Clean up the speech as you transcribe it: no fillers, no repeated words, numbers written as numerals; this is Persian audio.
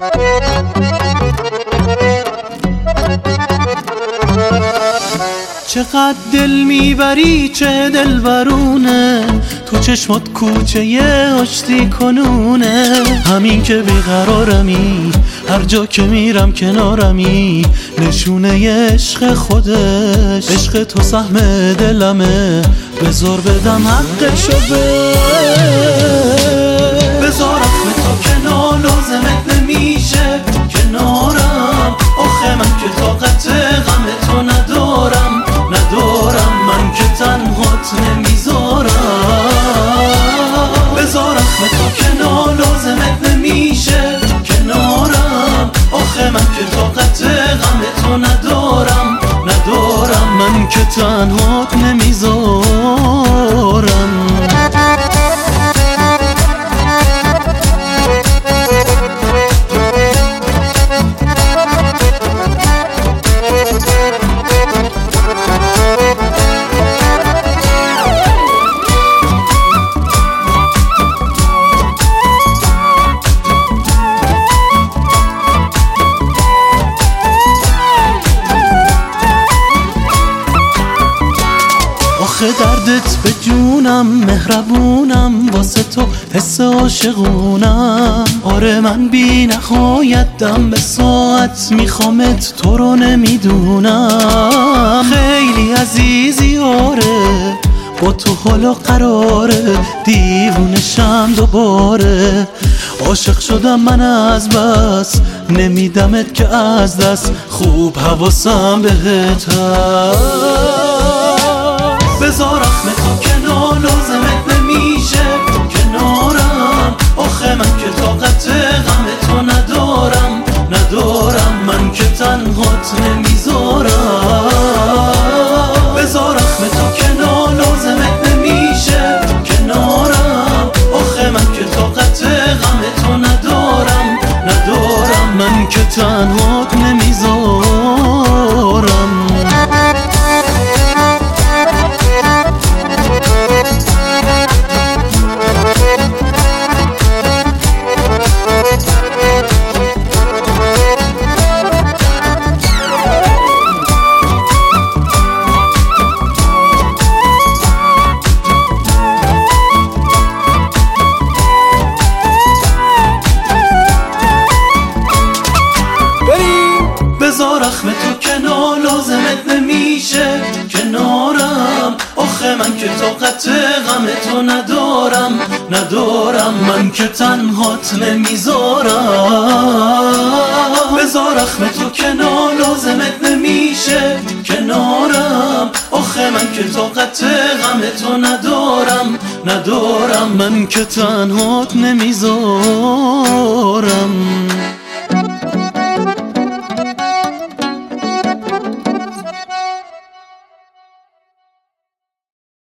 چقدر دل میبری چه دلبرونه، تو چشمات کوچه آشتی کنونه. همین که بیقرارمی، هر جا که میرم کنارمی، نشونه عشق خودش. عشق تو سهم دلمه، بذار بدم حقشو بذار رحم تو کنار لازمت نمیشه کنارم. آخه من که طاقت غم تو ندارم من که تنهات نمیذارم. بذار رحم تو کنار لازمت نمیشه کنارم. آخه من که طاقت غم تو ندارم من که تنهات نمیذارم. دردت به جونم، مهربونم واسه تو حس عاشقونم. آره من بی نهایت دم به ساعت میخوامت، تو رو نمیدونم. خیلی عزیزی آره، با تو حالا قراره، دیوونشم دوباره. عاشق شدم من از بس، نمیدمت که از دست، خوب حواسم بهت هست. بذار رحم تو کنار لازمت نمیشه کنارم. آخه من که طاقت غم تو ندارم من که تنهات نمیذارم. بذار رحم تو کنار لازمت نمیشه کنارم. آخه من که طاقت غم تو ندارم من که تنهات نمیذارم. بذار رحم تو کنار لازمت نمیشه کنارم. آخه من که طاقت غم تو ندارم من که تنهات نمیذارم. بذار رحم تو کنار لازمت نمیشه کنارم. آخه من که طاقت غم تو ندارم من که تنهات نمیذارم.